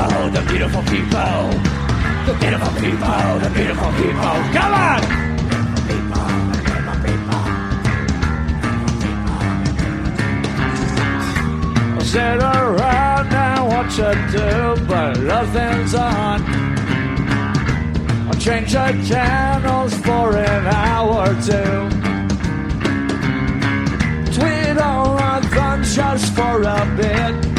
the beautiful people, the beautiful people, the beautiful people. Come on! I'll sit around and watch it do, but nothing's on. I'll change the channels for an hour or two. Tweet all our guns just for a bit.